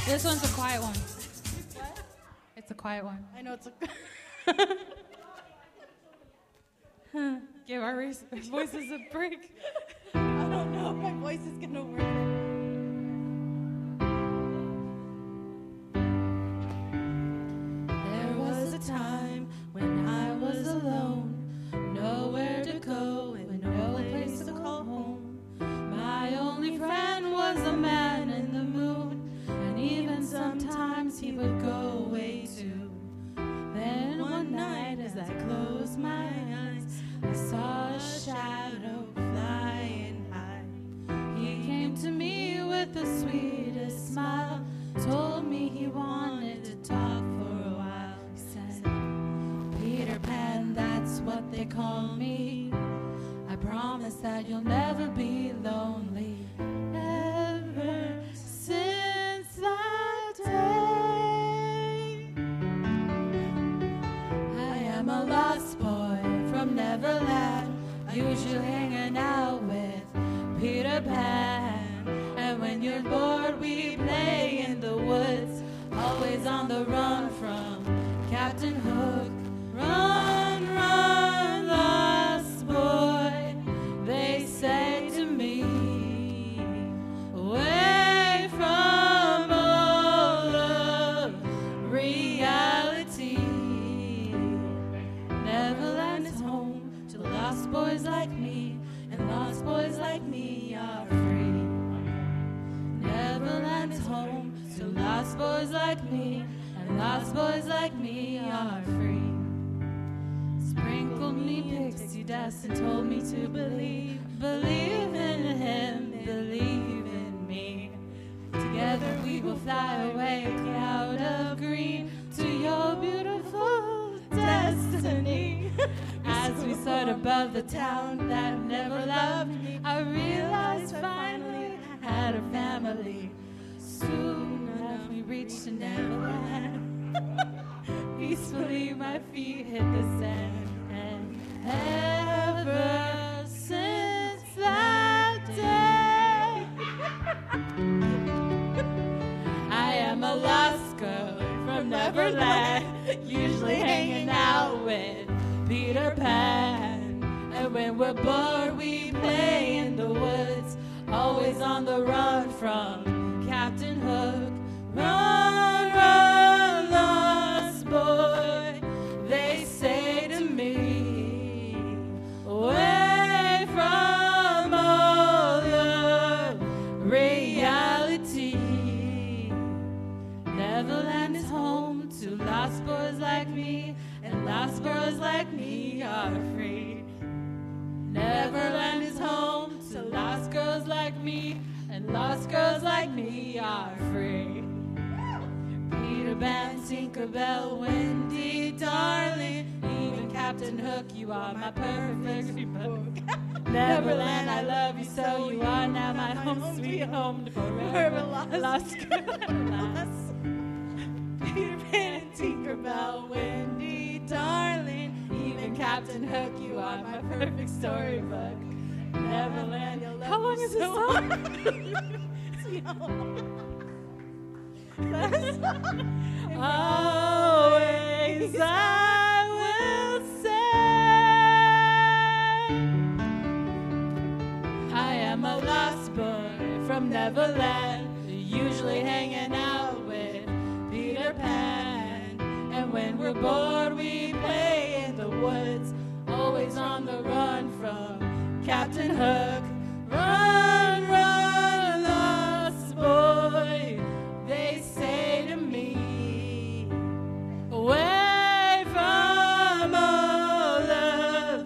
This one's a quiet one. What? It's a quiet one. I know it's a... Give our voices a break. I don't know if my voice is going to work. There was a time when I was alone, nowhere to go and no place to call home. My only friend was a man in the moon, and even sometimes he would go away too. Then one night as I closed my eyes, I saw a shadow flying high. He came to me with the sweetest smile, told me he wanted to talk for a while. He said, Peter Pan, that's what they call me. I promise that you'll never be lonely. Ever since that day, I am a lost boy from Neverland, usually hanging out with Peter Pan. And when you're bored, we play in the woods, always on the run from Captain Hook. Run, run, lost boy, they say to me, away from all of reality. Neverland is home to lost boys like me, and lost boys like me are free. Neverland is home to lost boys like me, and lost boys like me are free. Sprinkled me pixie dust and told me to believe, believe in him, believe in me. Together we will fly away, a cloud of green, to your beautiful destiny. As we soared above the town that never loved me, I realized finally I had a family. Soon enough we reached to Neverland. Peacefully my feet hit the sand, and ever since that day, I am a lost girl from Neverland, usually hanging out with Peter Pan. And when we're bored, we play in the woods, always on the run from Captain Hook. Run, run, lost boy, they say to me, away from all of reality. Neverland is home to lost boys like me, and lost girls like me are free. Neverland is home to lost girls like me, and lost girls like me are free. Peter Pan, Tinkerbell, Wendy, darling, even Captain Hook, you are my perfect book. Neverland, I love you so, you are now my home, sweet home forever. Lost girls. Peter Pan and Tinkerbell, Wendy, darling, even Captain Hook, you are my perfect storybook. Neverland, you'll love How long is this song? Always I will say, I am a lost boy from Neverland, usually hanging out with Peter Pan. And when we're bored, we play in the woods, always on the run from Captain Hook. Run, run, lost boy, they say to me, away from all of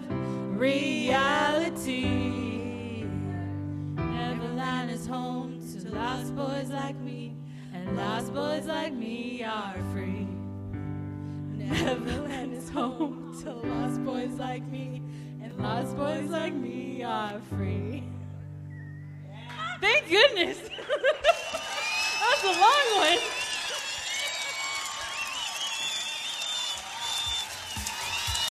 reality. Neverland is home to lost boys like me, and lost boys like me are free. Neverland is home to lost boys like me, and lost boys like me are free. Thank goodness. That was a long one.